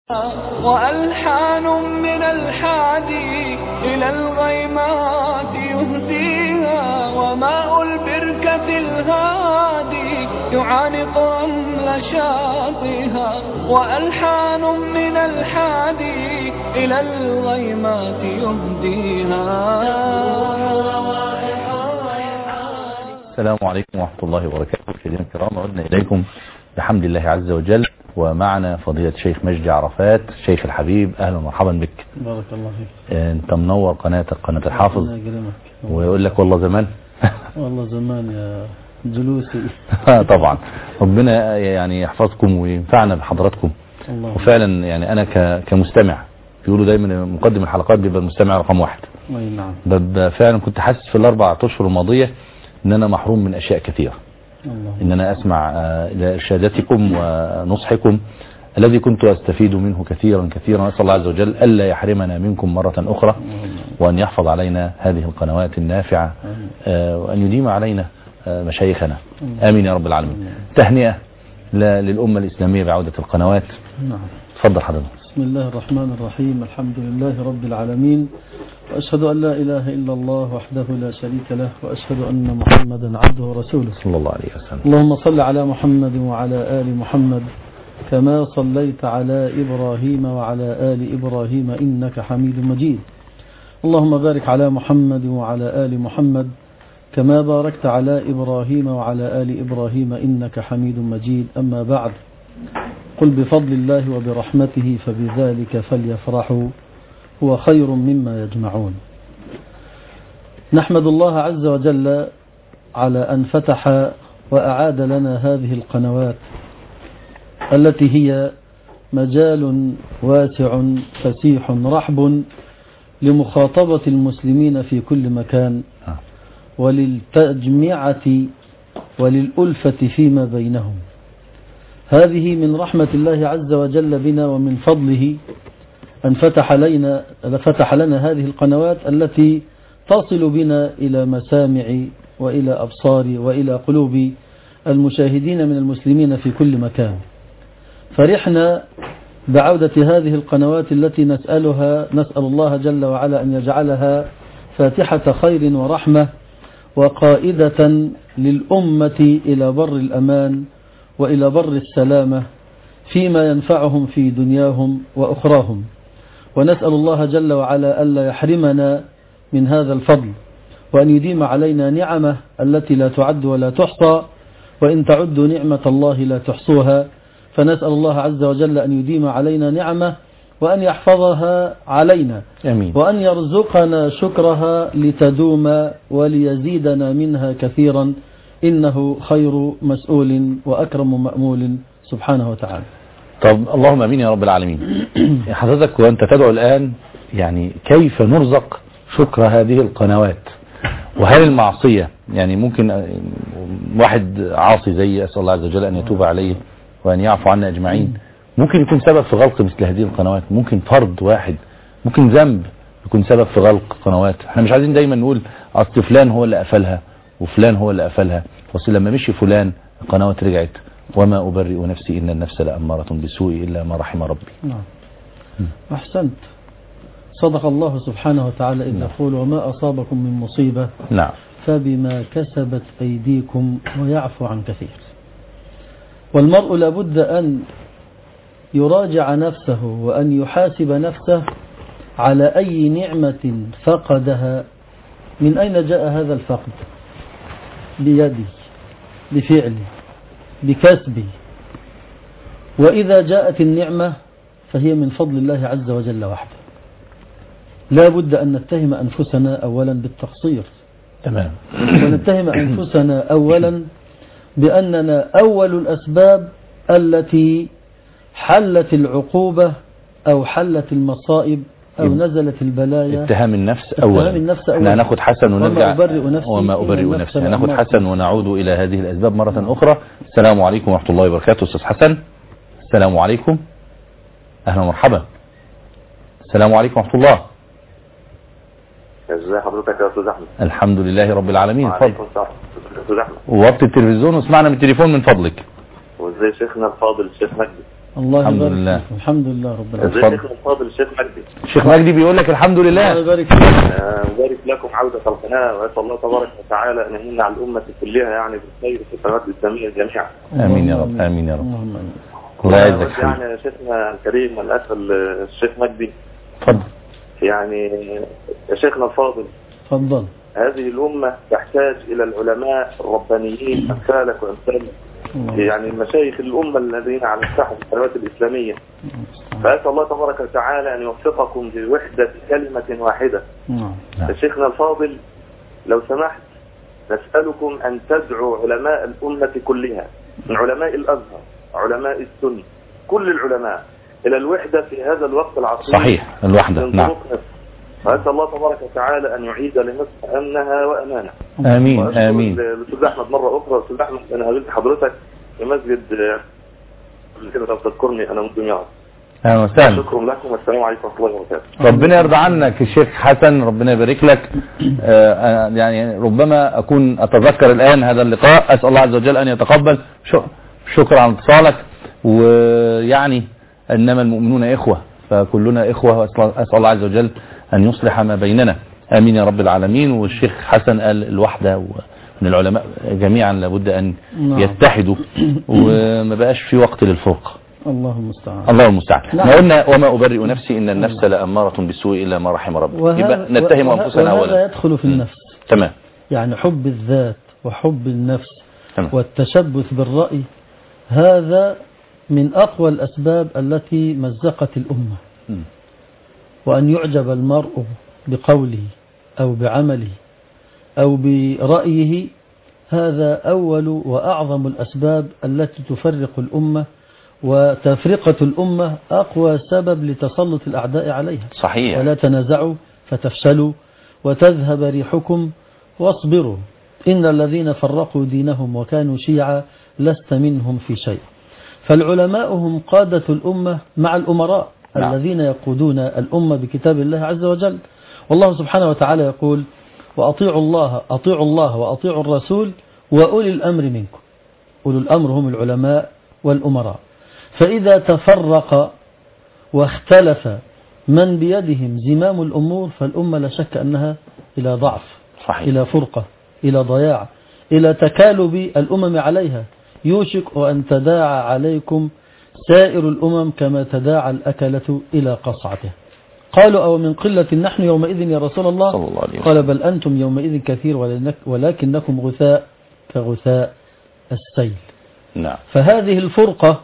وألحان من الحادي إلى الغيمات يهديها، وماء البركة الهادي يعانق رمل شاطئها. وألحان من الحادي إلى الغيمات يهديها. السلام عليكم ورحمة الله وبركاته. مشاهدينا الكرام، عدنا إليكم بحمد الله عز وجل، ومعنا فضيلة الشيخ مجدي عرفات الشيخ الحبيب. أهلا ومرحبا بك. بارك الله فيك. أنت منور قناة الحافظ، ويقول لك والله زمان. والله زمان يا جلوسي. طبعا ربنا يعني يحفظكم وينفعنا بحضراتكم. الله. وفعلا يعني أنا كمستمع، بيقولوا دايما مقدم الحلقات بيبقى المستمع رقم واحد. أي نعم. فعلا كنت حاسس في الأربع أشهر الماضية ان انا محروم من اشياء كثيرة. ان انا اسمع ارشاداتكم ونصحكم الذي كنت استفيد منه كثيرا كثيرا. اسال الله عز وجل الا يحرمنا منكم مرة اخرى، وان يحفظ علينا هذه القنوات النافعة، وان يديم علينا مشايخنا. امين يا رب العالمين. تهنئة للأمة الإسلامية بعودة القنوات. تفضل حضرتك. بسم الله الرحمن الرحيم. الحمد لله رب العالمين، وأشهد أن لا إله إلا الله وحده لا شريك له، وأشهد أن محمدا عبده ورسوله صلى الله عليه وسلم. اللهم صل على محمد وعلى آل محمد كما صليت على إبراهيم وعلى آل إبراهيم إنك حميد مجيد. اللهم بارك على محمد وعلى آل محمد كما باركت على إبراهيم وعلى آل إبراهيم إنك حميد مجيد. أما بعد، قل بفضل الله وبرحمته فبذلك فليفرحوا هو خير مما يجمعون. نحمد الله عز وجل على أن فتح وأعاد لنا هذه القنوات التي هي مجال واسع فسيح رحب لمخاطبة المسلمين في كل مكان، وللتجميعة وللألفة فيما بينهم. هذه من رحمة الله عز وجل بنا ومن فضله أن فتح لنا هذه القنوات التي تصل بنا إلى مسامع وإلى أبصار وإلى قلوب المشاهدين من المسلمين في كل مكان. فرحنا بعودة هذه القنوات التي نسأل الله جل وعلا أن يجعلها فاتحة خير ورحمة، وقائدة للأمة إلى بر الأمان وإلى بر السلامة فيما ينفعهم في دنياهم وأخراهم. ونسأل الله جل وعلا ألا يحرمنا من هذا الفضل، وأن يديم علينا نعمه التي لا تعد ولا تحصى، وإن تعدوا نعمة الله لا تحصوها. فنسأل الله عز وجل أن يديم علينا نعمه، وأن يحفظها علينا. أمين. وأن يرزقنا شكرها لتدوم وليزيدنا منها كثيرا، إنه خير مسؤول وأكرم مأمول سبحانه وتعالى. طب اللهم امين يا رب العالمين. حضرتك وانت تدعو الآن، يعني كيف نرزق شكر هذه القنوات؟ وهل المعصية يعني ممكن واحد عاصي زي أسأل الله عز وجل أن يتوب عليه وأن يعفو عنا أجمعين ممكن يكون سبب في غلق مثل هذه القنوات؟ ممكن فرد واحد، ممكن ذنب يكون سبب في غلق قنوات. احنا مش عايزين دايما نقول أصل فلان هو اللي قفلها وفلان هو اللي قفلها، بس لما مشي فلان القنوات رجعت. وما أبرئ نفسي إن النفس لأمارة بسوء إلا ما رحم ربي. نعم. أحسنت. صدق الله سبحانه وتعالى إذ يقول وما أصابكم من مصيبة نعم فبما كسبت أيديكم ويعفو عن كثير. والمرء لابد أن يراجع نفسه وأن يحاسب نفسه على أي نعمة فقدها. من أين جاء هذا الفقد؟ بيدي، بفعلي، بكسبي. وإذا جاءت النعمة فهي من فضل الله عز وجل وحده. لا بد أن نتهم أنفسنا أولا بالتقصير. تمام. ونتهم أنفسنا أولا بأننا أول الأسباب التي حلت العقوبة أو حلت المصائب أو نزلت البلايا. اتهام النفس أولا. احنا هناخد حسن ونرجع. وما أبرئ نفسي. هناخد حسن ونعود إلى هذه الأسباب مرة أخرى. السلام عليكم ورحمة الله وبركاته. أستاذ حسن، السلام عليكم. أهلا ومرحبا. السلام عليكم ورحمة الله. ازي حضرتك يا استاذ احمد؟ الحمد لله رب العالمين. اتفضل استاذ احمد. ووطي التلفزيون واسمعنا من التليفون من فضلك. وازاي شيخنا الفاضل الشيخ مجدي؟ الله الحمد يبارك لله. فيكم. الحمد لله رب العالمين. اتفضل. الشيخ الفاضل الشيخ مجدي. الشيخ مجدي بيقول لك الحمد لله. الله يبارك فيكم. وبارك لكم عودة القناة، وأسأل الله تبارك وتعالى أن يمن على الأمة كلها يعني بالخير في القنوات الإسلامية جميعا. امين يا رب، امين يا رب. اللهم آمين. الله يعزك يعني يا شيخنا الكريم أن أسأل الشيخ مجدي اتفضل. يعني يا شيخنا الفاضل، تفضل. هذه الأمة تحتاج إلى العلماء الربانيين أمثالك وأمثالك، يعني المشايخ الأمة الذين على الساحة في القنوات الإسلامية. فأسأل الله تبارك وتعالى أن يوفقكم لوحدة كلمة واحدة. يا شيخنا الفاضل لو سمحت نسألكم أن تدعوا علماء الأمة كلها، من علماء الأزهر، علماء السنة، كل العلماء إلى الوحدة في هذا الوقت العصيب. صحيح، الوحدة. نعم. وأسأل الله تبارك وتعالى أن يعيد لمصر أمنها وأمانها. آمين آمين. الأستاذ أحمد مرة أخرى، الأستاذ أحمد أنا قابلت حضرتك في مسجد كده لو تذكرني أنا من دمياط. أهلا وسهلا. شكرا لكم والسلام عليكم ورحمة الله وبركاته. ربنا يرضى عنك الشيخ حسن، ربنا يبارك لك. يعني ربما أكون أتذكر الآن هذا اللقاء، أسأل الله عز وجل أن يتقبل. شكرا على اتصالك. ويعني إنما المؤمنون إخوة، فكلنا إخوة، وأسأل الله عز وجل أن يصلح ما بيننا. آمين يا رب العالمين. والشيخ حسن قال الوحدة، ومن العلماء جميعا لابد أن يتحدوا، وما بقاش في وقت للفرقة. الله المستعان. الله المستعان. ما قلنا وما أبرئ نفسي إن النفس لأمارة بالسوء إلا ما رحم ربي. يبقى نتهم أنفسنا أولا. وهذا يدخل في النفس. تمام. يعني حب الذات وحب النفس. تمام. والتشبث بالرأي، هذا من أقوى الأسباب التي مزقت الأمة. وأن يعجب المرء بقوله أو بعمله أو برأيه، هذا أول وأعظم الأسباب التي تفرق الأمة، وتفرقة الأمة أقوى سبب لتسلط الأعداء عليها. صحيح. ولا تنازعوا فتفشلوا وتذهب ريحكم واصبروا إن الذين فرقوا دينهم وكانوا شيعا لست منهم في شيء. فالعلماء هم قادة الأمة مع الأمراء. نعم. الذين يقودون الأمة بكتاب الله عز وجل. والله سبحانه وتعالى يقول وأطيعوا الله وأطيعوا الرسول وأولي الأمر منكم. أولي الأمر هم العلماء والأمراء. فإذا تفرق واختلف من بيدهم زمام الأمور، فالأمة لا شك أنها إلى ضعف. صحيح. إلى فرقة، إلى ضياع، إلى تكالب الأمم عليها. يوشك أن تداعى عليكم سائر الأمم كما تداعى الأكلة إلى قصعته. قالوا أو من قلة نحن يومئذ يا رسول الله؟ صلى الله عليه وسلم. قال بل أنتم يومئذ كثير ولكنكم غثاء كغثاء السيل. نعم. فهذه الفرقة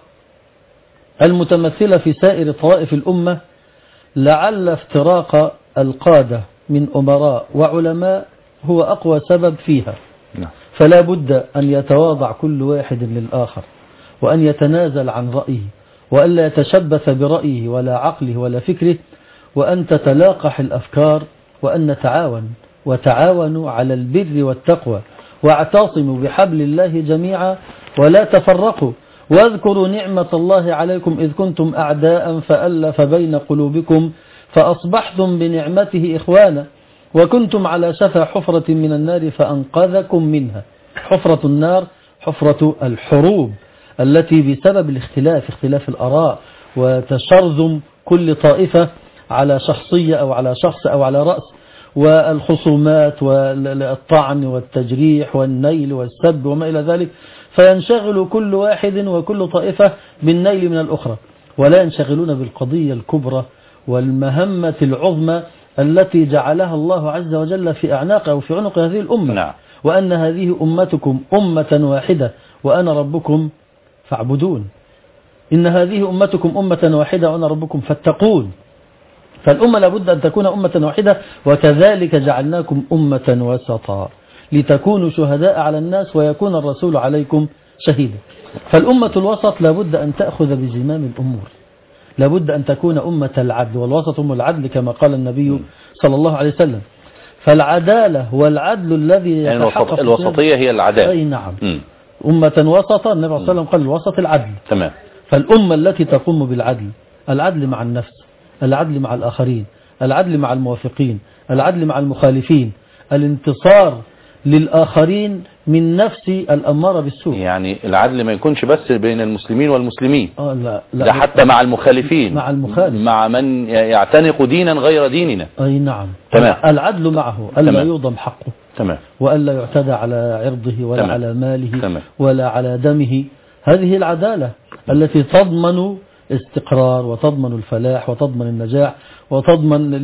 المتمثلة في سائر طوائف الأمة لعل افتراق القادة من أمراء وعلماء هو أقوى سبب فيها. نعم. فلا بد أن يتواضع كل واحد للآخر، وأن يتنازل عن رأيه، وأن لا يتشبث برأيه ولا عقله ولا فكره، وأن تتلاقح الأفكار، وأن نتعاون وتعاونوا على البر والتقوى، واعتصموا بحبل الله جميعا ولا تفرقوا، واذكروا نعمة الله عليكم إذ كنتم أعداء فألف بين قلوبكم فأصبحتم بنعمته إخوانا وكنتم على شفا حفرة من النار فأنقذكم منها. حفرة النار حفرة الحروب التي بسبب الاختلاف، اختلاف الآراء وتشرذم كل طائفة على شخصية أو على شخص أو على رأس، والخصومات والطعن والتجريح والنيل والسب وما إلى ذلك، فينشغل كل واحد وكل طائفة بالنيل من الأخرى، ولا ينشغلون بالقضية الكبرى والمهمة العظمى التي جعلها الله عز وجل في أعناق أو في عنق هذه الأمة. نعم. وأن هذه أمتكم أمة واحدة وأنا ربكم فاعبدون. إن هذه أمتكم أمة واحدة وأنا ربكم فاتقون. فالأمة لابد أن تكون أمة واحدة، وكذلك جعلناكم أمة وسطا لتكونوا شهداء على الناس ويكون الرسول عليكم شهيدا. فالأمة الوسط لابد أن تأخذ بزمام الأمور، لابد أن تكون أمة العدل، والوسط هم العدل كما قال النبي صلى الله عليه وسلم. فالعدالة والعدل الذي يتحقق الوسطية هي العدالة. أي نعم. أمة وسطا، النبي صلى الله عليه وسلم قال الوسط العدل. تمام. فالأمة التي تقوم بالعدل، العدل مع النفس، العدل مع الآخرين، العدل مع الموافقين، العدل مع المخالفين، الانتصار للآخرين من نفس الأمارة بالسوء. يعني العدل ما يكونش بس بين المسلمين والمسلمين، لا ده حتى مع المخالفين، مع المخالف، مع من يعتنق دينا غير ديننا. أي نعم. تمام. العدل معه ألا يوضم حقه، تمام، وألا يعتدى على عرضه ولا تمام. على ماله، تمام. ولا على دمه. هذه العدالة التي تضمن استقرار، وتضمن الفلاح، وتضمن النجاح، وتضمن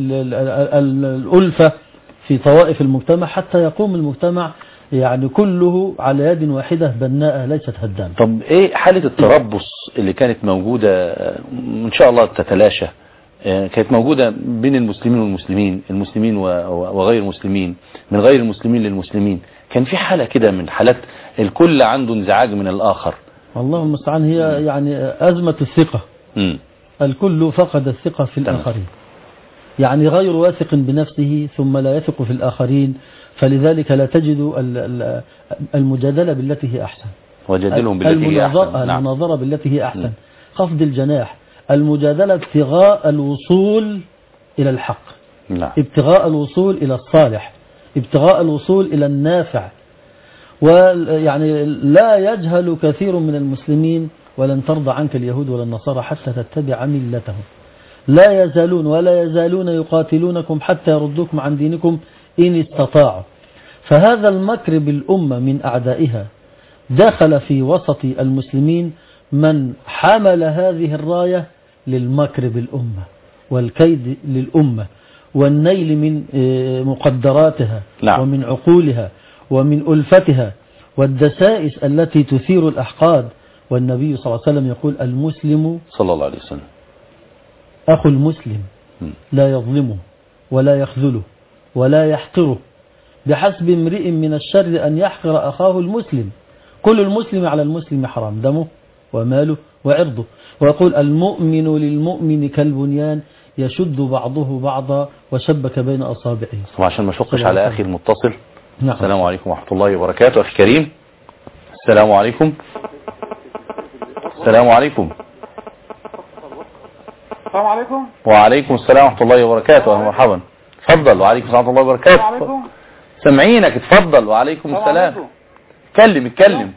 الألفة في طوائف المجتمع، حتى يقوم المجتمع يعني كله على يد واحدة بناءة ليست هدامة. طب ايه حالة التربص اللي كانت موجودة ان شاء الله تتلاشى، كانت موجودة بين المسلمين والمسلمين، المسلمين وغير المسلمين، من غير المسلمين للمسلمين، كان في حالة كده من حالات الكل عنده انزعاج من الآخر؟ الله المستعان. هي يعني أزمة الثقة. الكل فقد الثقة في الآخرين، يعني غير واثق بنفسه ثم لا يثق في الآخرين، فلذلك لا تجد المجادلة بالتي هي أحسن، وجادلهم بالتي هي أحسن. المناظرة بالتي هي أحسن، خفض الجناح، المجادلة ابتغاء الوصول إلى الحق، ابتغاء الوصول إلى الصالح، ابتغاء الوصول إلى النافع. ويعني لا يجهل كثير من المسلمين ولن ترضى عنك اليهود ولا النصارى حتى تتبع ملتهم. لا يزالون ولا يزالون يقاتلونكم حتى يردوكم عن دينكم إن استطاعوا. فهذا المكر بالأمة من أعدائها دخل في وسط المسلمين من حمل هذه الراية للمكر بالأمة والكيد للأمة والنيل من مقدراتها ومن عقولها ومن ألفتها والدسائس التي تثير الأحقاد. والنبي صلى الله عليه وسلم يقول: المسلم صلى الله عليه وسلم أخو المسلم لا يظلمه ولا يخذله ولا يحقره، بحسب امرئ من الشر أن يحقر أخاه المسلم، كل المسلم على المسلم حرام، دمه وماله وعرضه. ويقول: المؤمن للمؤمن كالبنيان يشد بعضه بعضا وشبك بين أصابعه. وعشان ما شقش على أخي المتصل. نعم. السلام عليكم ورحمة الله وبركاته. أخي كريم، السلام عليكم. السلام عليكم. السلام عليكم. وعليكم السلام ورحمة الله وبركاته. أهلا ومرحبا. تفضل. وعليكم السلام ورحمة الله وبركاته. السلام عليكم. سامعينك، اتفضل. وعليكم السلام. اتكلم.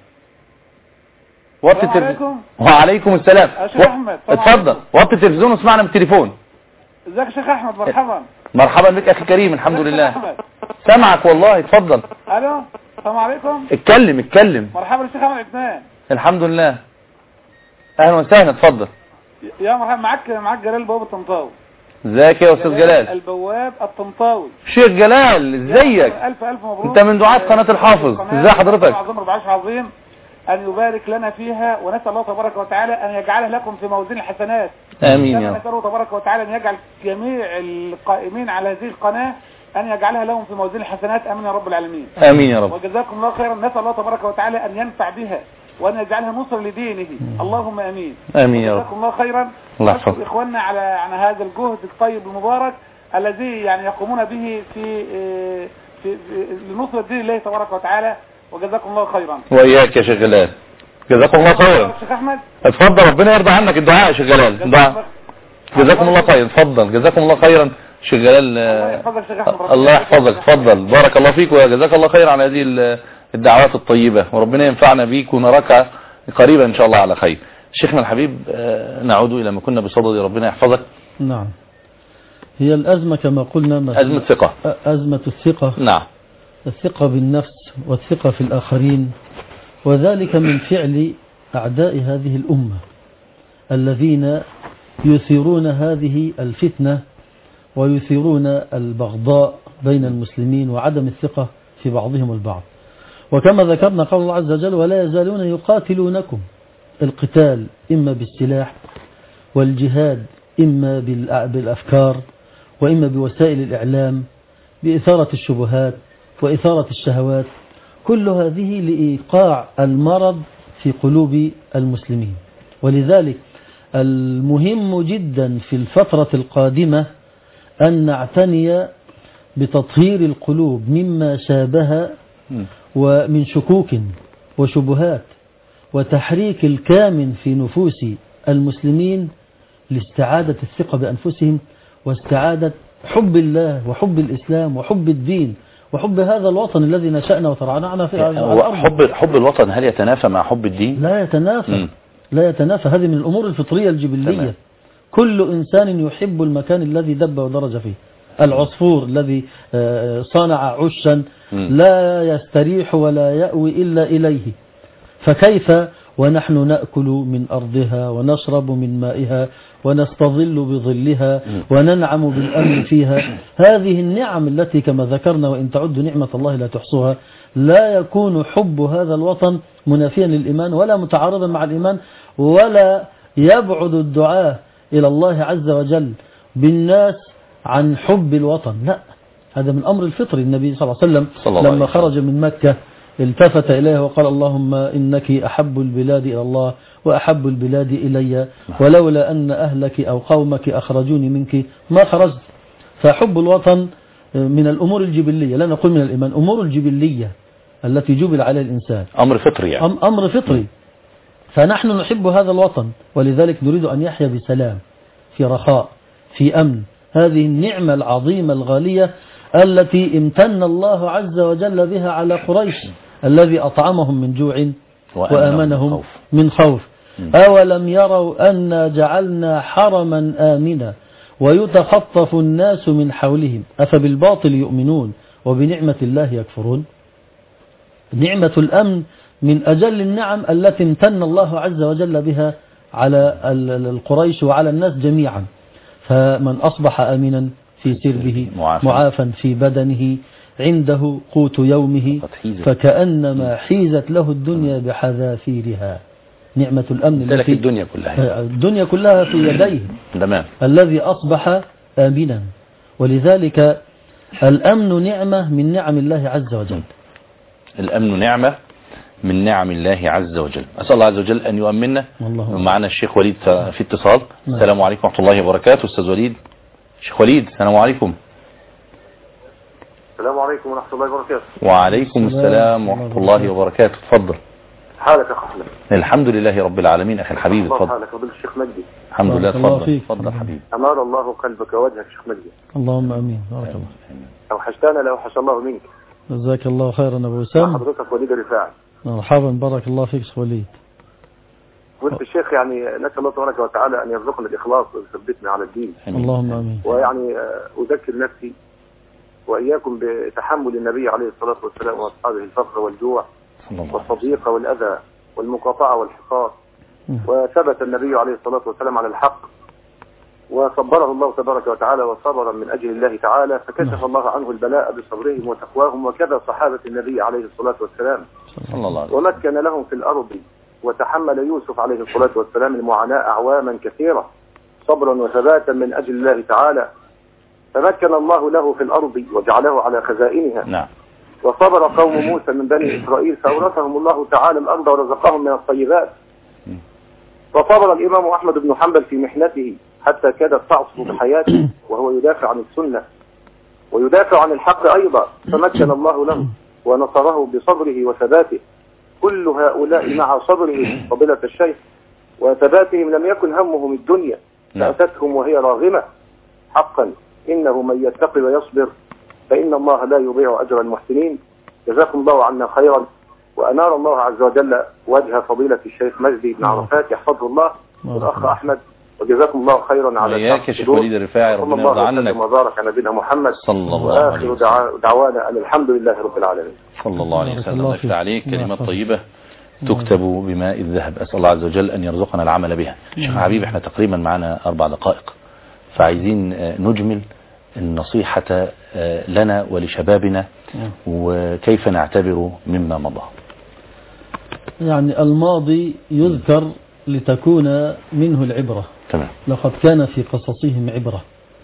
وطي التلفزيون. وعليكم السلام. شيخ أحمد. اتفضل. وطي التلفزيون واسمعنا من التليفون. ازيك يا شيخ أحمد؟ مرحبا. مرحبا بك أخي كريم. الحمد لله. سامعك والله. اتفضل. الو. السلام عليكم. اتكلم. مرحبا يا شيخ أحمد عثمان. الحمد لله. اهلا وسهلا. اتفضل. يا مرحبا. معاك جلال بواب الطنطاوي. ازيك يا استاذ جلال؟ البواب الطنطاوي. شيخ جلال ازيك؟ الف مبروك. انت من دعاة قناة الحافظ. ازي حضرتك؟ عظيم أن يبارك لنا فيها، ونسأل الله تبارك وتعالى أن يجعلها لكم في موازين الحسنات. آمين يا رب. نسأل الله تبارك وتعالى أن يجعل جميع القائمين على هذه القناة أن يجعلها لهم في موازين الحسنات. آمين يا رب العالمين. آمين يا رب. وجزاكم الله خيرا. نسأل الله تبارك وتعالى أن ينفع بها وأن يجعلها نصر لدينه. اللهم آمين. آمين يا رب. جزاكم الله خيرا. نشكر إخواننا على هذا الجهد الطيب المبارك الذي يعني يقومون به في لنصر دين الله تبارك وتعالى. وجزاكم الله خيرا. وإياك يا شيخ جلال. جزاكم الله خيرا. شيخ أحمد. اتفضل. ربنا يرضى عنك. الدعاء يا شيخ جلال. الدعاء. جزاكم الله خيرا. اتفضل. جزاكم الله خيرا شيخ جلال. الله يحفظك. اتفضل. بارك الله فيك وجزاك الله خير على هذه الدعوات الطيبة، وربنا ينفعنا بيك ونراك قريبا إن شاء الله على خير. شيخنا الحبيب، نعود إلى ما كنا بصدد. ربنا يحفظك. نعم. هي الأزمة كما قلنا أزمة ثقة. أزمة الثقة. نعم. الثقة بالنفس والثقة في الآخرين، وذلك من فعل أعداء هذه الأمة الذين يثيرون هذه الفتنة ويثيرون البغضاء بين المسلمين وعدم الثقة في بعضهم البعض. وكما ذكرنا قول الله عز وجل: ولا يزالون يقاتلونكم. القتال إما بالسلاح، والجهاد إما بالأفكار، وإما بوسائل الإعلام، بإثارة الشبهات وإثارة الشهوات، كل هذه لإيقاع المرض في قلوب المسلمين. ولذلك المهم جدا في الفترة القادمة أن نعتني بتطهير القلوب مما شابه ومن شكوك وشبهات، وتحريك الكامن في نفوس المسلمين لاستعادة الثقة بأنفسهم واستعادة حب الله وحب الإسلام وحب الدين وحب هذا الوطن الذي نشأنا وترعرعنا في الأرض. حب الوطن هل يتنافى مع حب الدين؟ لا يتنافى. لا يتنافى. هذه من الأمور الفطرية الجبلية. تمام. كل إنسان يحب المكان الذي دب ودرج فيه. العصفور الذي صنع عشا لا يستريح ولا يأوي إلا إليه، فكيف ونحن نأكل من أرضها ونشرب من مائها ونستظل بظلها وننعم بالأمن فيها. هذه النعم التي كما ذكرنا وإن تعدوا نعمة الله لا تحصوها. لا يكون حب هذا الوطن منافيا للإيمان ولا متعارضا مع الإيمان، ولا يبعد الدعاء إلى الله عز وجل بالناس عن حب الوطن. لا، هذا من أمر الفطر. النبي صلى الله عليه وسلم لما خرج من مكة التفت إليه وقال اللهم إنك أحب البلاد إلى الله وأحب البلاد إلي، ولولا أن أهلك أو قومك أخرجوني منك ما خرجت. فحب الوطن من الأمور الجبلية، لا نقول من الإيمان، أمور الجبلية التي جبل عليها الإنسان. أمر فطري يعني. أمر فطري. فنحن نحب هذا الوطن، ولذلك نريد أن يحيا بسلام في رخاء في أمن. هذه النعمة العظيمة الغالية التي امتن الله عز وجل بها على قريش الذي أطعمهم من جوع وآمنهم من خوف. أولم يروا أن جعلنا حرما آمنا ويتخطف الناس من حولهم أفبالباطل يؤمنون وبنعمة الله يكفرون. نعمة الأمن من أجل النعم التي امتن الله عز وجل بها على القريش وعلى الناس جميعا. فمن أصبح آمنا في سربه معافا في بدنه عنده قوت يومه فكأنما حيزت له الدنيا بحذافيرها. نعمة الأمن التي الدنيا كلها في يديه الذي أصبح آمنا. ولذلك الأمن نعمة من نعم الله عز وجل. الأمن نعمة من نعم الله عز وجل. أسأل الله عز وجل أن يؤمننا. معنا الشيخ وليد في اتصال. السلام عليكم ورحمة الله وبركاته. أستاذ وليد. شيخ وليد السلام عليكم. السلام عليكم ورحمة الله وبركاته. وعليكم السلام ورحمة الله وبركاته. تفضل. حالك يا أخي؟ الحمد لله رب العالمين. أخي الحبيب تفضل. حالك فضيلة الشيخ مجدي. الحمد لله. تفضل حبيبي. أنار الله قلبك ووجهك شيخ مجدي. اللهم أمين. بارك الله. أوحشتنا لا أوحش الله منك. جزاك الله خيرا أبو وسام. حضرتك وليد رفاعي. مرحبا بارك الله فيك شيخ وليد. وانت الشيخ يعني نسأل الله تبارك وتعالى أن يرزقنا الإخلاص ويثبتنا على الدين. اللهم آمين. ويعني أذكر نفسي وإياكم بتحمل النبي عليه الصلاة والسلام وأصحابه الفقر والجوع والصديق والأذى والمقاطعة والحقار. وثبت النبي عليه الصلاة والسلام على الحق وصبره الله تبارك وتعالى وصبرا من أجل الله تعالى، فكشف الله عنه البلاء بصبرهم وتقواهم، وكذا صحابة النبي عليه الصلاة والسلام. ومكن لهم في الأرض وتحمل يوسف عليه الصلاة والسلام المعاناة أعواما كثيرة صبرا وثباتا من أجل الله تعالى، فمكن الله له في الأرض وجعله على خزائنها. نعم. وصبر قوم موسى من بني إسرائيل فأورثهم الله تعالى الأرض ورزقهم من الطيبات. وصبر الإمام أحمد بن حنبل في محنته حتى كادت تعصف بحياته وهو يدافع عن السنة ويدافع عن الحق أيضا، فمكن الله له ونصره بصبره وثباته. كل هؤلاء مع صبره فضيلة الشيخ وثباتهم لم يكن همهم الدنيا، فأتتهم وهي راغمة. حقا إنه من يتقي ويصبر فإن الله لا يضيع أجر المحسنين. جزاكم الله عنا خيرا، وأنار الله عز وجل وجه فضيلة الشيخ مجدي بن عرفات يحفظه الله والأخ أحمد، وجزاكم الله خيرا على إياك يا شيخ وليد الرفاعي. ربنا يرضى عنك. وبارك على نبينا محمد صلى الله عليه وسلم. وآخر دعوانا أن الحمد لله رب العالمين. صلى الله عليه وسلم. يفتح عليك كلمات طيبة تكتب بماء الذهب. أسأل الله عز وجل أن يرزقنا العمل بها. شيخ حبيبي احنا تقريبا معنا 4 دقائق، فعايزين نجمل النصيحة لنا ولشبابنا وكيف نعتبر مما مضى. يعني الماضي يذكر لتكون منه العبرة. تمام. لقد كان في قصصهم عبرة،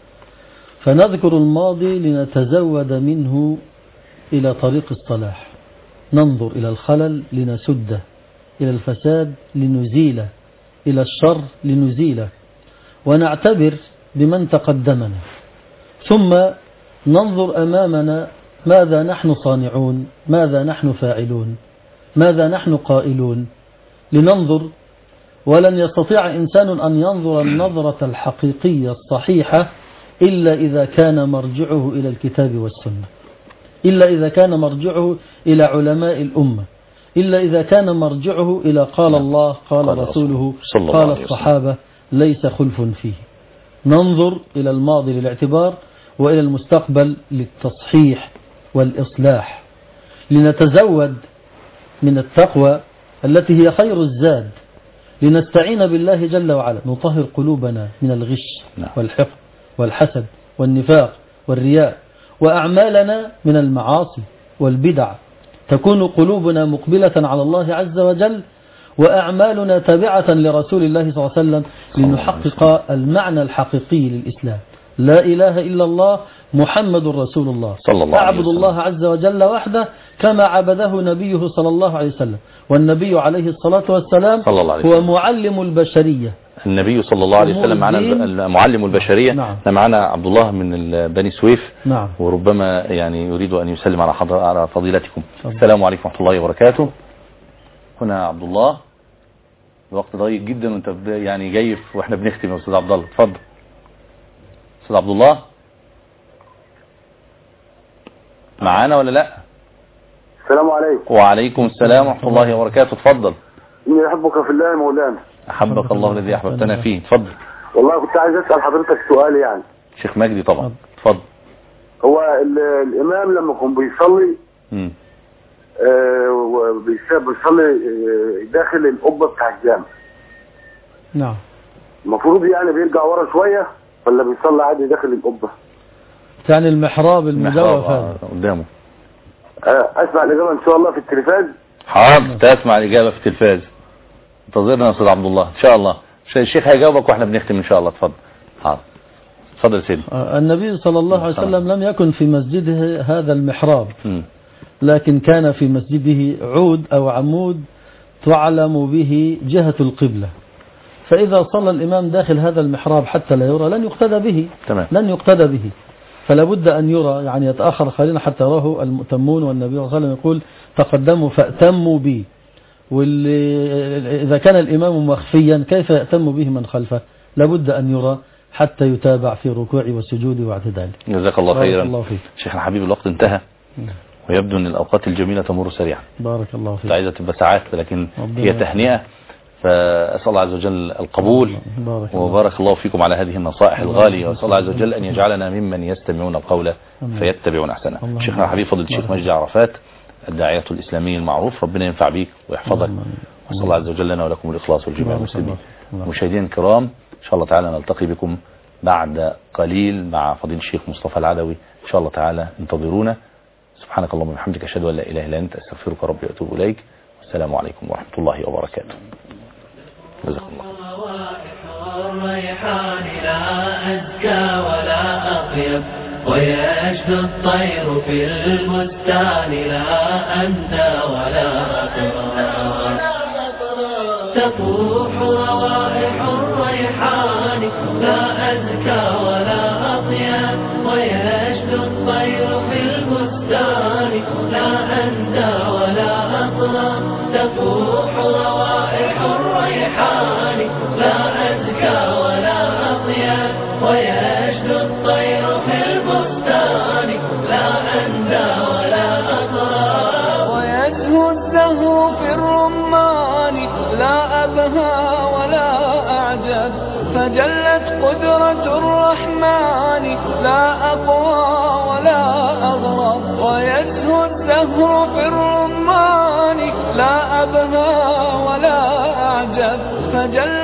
فنذكر الماضي لنتزود منه إلى طريق الصلاح، ننظر إلى الخلل لنسده، إلى الفساد لنزيله، إلى الشر لنزيله، ونعتبر بمن تقدمنا، ثم ننظر أمامنا ماذا نحن صانعون، ماذا نحن فاعلون، ماذا نحن قائلون، لننظر. ولن يستطيع إنسان أن ينظر النظرة الحقيقية الصحيحة إلا إذا كان مرجعه إلى الكتاب والسنة. إلا إذا كان مرجعه إلى علماء الأمة، إلا إذا كان مرجعه إلى قال الله قال رسوله قال الصحابة ليس خلف فيه. ننظر إلى الماضي للاعتبار وإلى المستقبل للتصحيح والإصلاح، لنتزود من التقوى التي هي خير الزاد، لنستعين بالله جل وعلا، نطهر قلوبنا من الغش والحقد والحسد والنفاق والرياء، وأعمالنا من المعاصي والبدع، تكون قلوبنا مقبلة على الله عز وجل، وأعمالنا تابعة لرسول الله صلى الله عليه وسلم، لنحقق المعنى الحقيقي للإسلام. لا إله إلا الله محمد رسول الله، أعبد الله عز وجل وحده كما عبده نبيه صلى الله عليه وسلم. والنبي عليه الصلاة والسلام هو معلم البشرية. النبي صلى الله عليه وسلم معنا معلم البشرية. نعم. معنا عبد الله من بني سويف. نعم. وربما يعني يريد أن يسلم على فضيلتكم. السلام عليكم ورحمة الله وبركاته. هنا عبد الله، الوقت ضيق جدا وانت يعني جاي واحنا بنختم يا استاذ عبد الله، اتفضل استاذ عبد الله. معانا ولا لا؟ السلام عليكم. وعليكم السلام ورحمة الله وبركاته، اتفضل. إني أحبك في الله يا مولانا. أحبك الله الذي أحببتنا فيه، اتفضل. والله كنت عايز أسأل حضرتك سؤال يعني. شيخ مجدي طبعا، اتفضل. هو الإمام لما يكون بيصلي بيصلي داخل القبة بتاع الجامع. نعم. المفروض يعني بيرجع ورا شوية ولا بيصلي عادي داخل القبة؟ يعني المحراب المجوف قدامه. أسمع الإجابة إن شاء الله في التلفاز. حاضر، تسمع الإجابة في التلفاز. انتظرنا يا أستاذ عبد الله إن شاء الله. الشيخ هيجاوبك واحنا بنختم إن شاء الله. اتفضل. حاضر. اتفضل سيدي. النبي صلى الله عليه وسلم لم يكن في مسجده هذا المحراب، لكن كان في مسجده عود أو عمود تعلم به جهة القبلة، فإذا صلى الإمام داخل هذا المحراب حتى لا يرى لن يقتدى به. تمام. لن يقتدى به، فلا بد أن يرى، يعني يتأخر قليلا حتى يراه المؤتمون، والنبي صلى الله عليه وسلم يقول تقدموا فأتموا بي. إذا كان الإمام مخفيا كيف يأتم به من خلفه؟ لا بد أن يرى حتى يتابع في ركوع وسجود واعتدال. جزاك الله خيرا. الله فيك. شيخنا حبيب، الوقت انتهى ويبدو أن الأوقات الجميلة تمر سريعا. بارك الله فيك. عايزة تبقى ساعات لكن هي تهنئة، فأسأل الله عز وجل القبول، وبارك الله فيكم على هذه النصائح الغالية، وأسأل الله عز وجل أن يجعلنا ممن يستمعون القول فيتبعون أحسنه. شيخنا الحبيب فضل الشيخ مجدي عرفات الداعية الإسلامي المعروف، ربنا ينفع بيك ويحفظك، وأسأل الله عز وجل لنا ولكم الإخلاص والجميع المسلمين. مشاهدين الكرام، إن شاء الله تعالى نلتقي بكم بعد قليل مع فضيل الشيخ مصطفى العدوي إن شاء الله تعالى، انتظرونا. سبحانك اللهم وبحمدك، أشهد أن لا إله إلا أنت، أستغفرك ربي وأتوب إليك. والسلام عليكم ورحمة الله وبركاته. جزاكم الله. الريحان لا أزكى ولا أطيب، ويشدو الطير في البستان لا أندى ولا أطرى، تفوح روائح الريحان لا أزكى ولا أطيب، ويشدو الطير في البستان لا أندى ولا أطرى، تفوح روائح الريحان لا أزكى ولا أطيب، ويشدو الطير في البستان لا أندى ولا أطرى، ويزهو الزهو في الرمان لا أبهى ولا أعجب، فجلت قدرة الرحمن لا أقوى ولا أغرب، ويزهو الزهو في الرمان لا أبهى ولا أعجب، فجلت